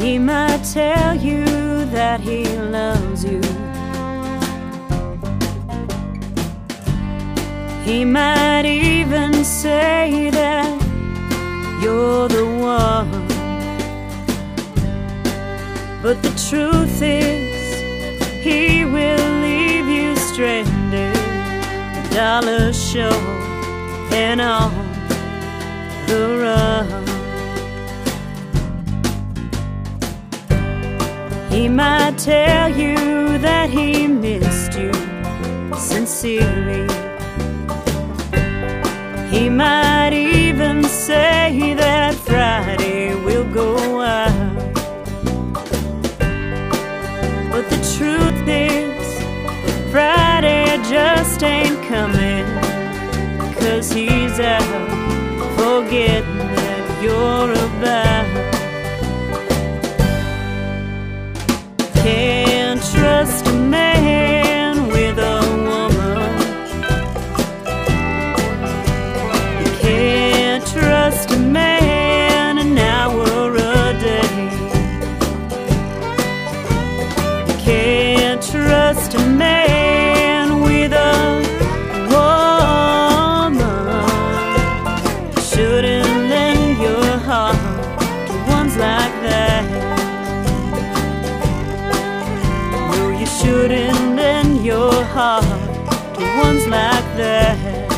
He might tell you that he loves you. He might even say that you're the one. But the truth is, he will leave you stranded, dollar short and on the run. He might tell you that he missed you sincerely. He might even say that Friday will go out. But the truth is, Friday just ain't coming, 'cause he's out forgetting that you're about. Can't trust a man with a woman. You can't trust a man an hour a day. You can't trust a man with a woman. You shouldn't lend your heart to ones like that. You shouldn't lend your heart to ones like that.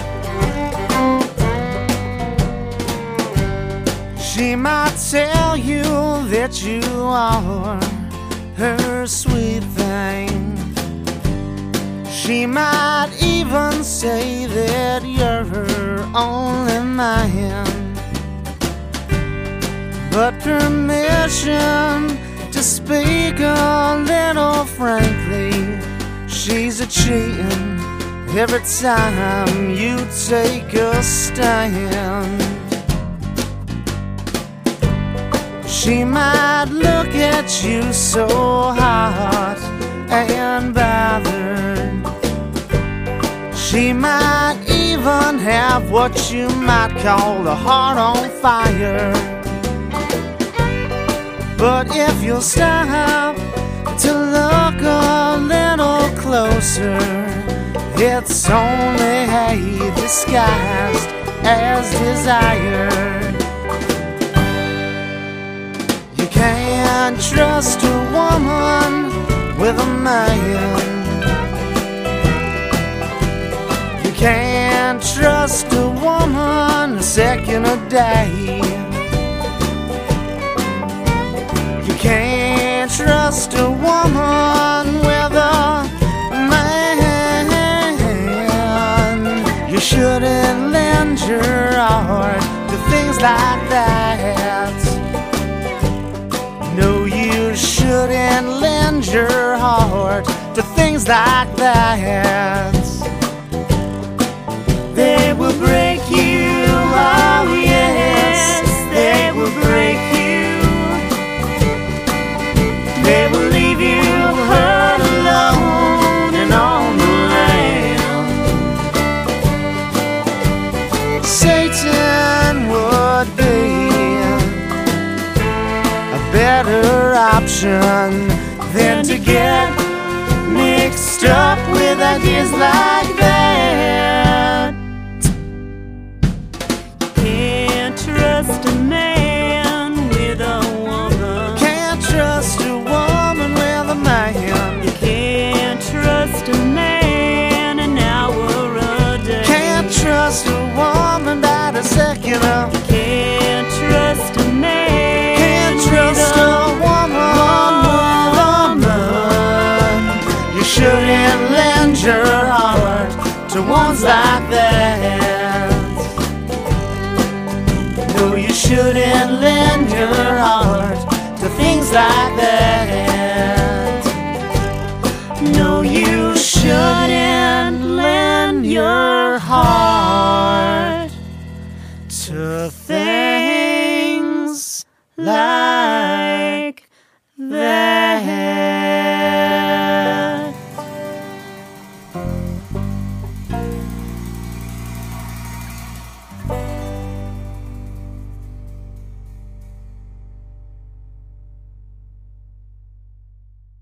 She might tell you that you are her sweet thing. She might even say that you're her only man. But permission to speak a little frankly, she's a cheating every time you take a stand. She might look at you so hot and bothered. She might even have what you might call a heart on fire. But if you'll stop to look a little closer, it's only hate disguised as desire. You can't trust a woman with a man. You can't trust a woman a second a day. You can't trust a woman with a man. You shouldn't lend your heart to things like that. No, you shouldn't lend your heart to things like that. They will break you, oh yes, they will break you. They will leave you hurt alone and on the lam. Satan would be a better option than to get mixed up with ideas like that. Can't trust a man with a woman. Can't trust a woman with a man. You can't trust a man an hour a day. Can't trust a woman by the second of. Can't trust a man. Can't trust a woman. You shouldn't lend your heart to ones like that. No, you shouldn't lend your heart to things like that. No, you shouldn't lend your heart to things like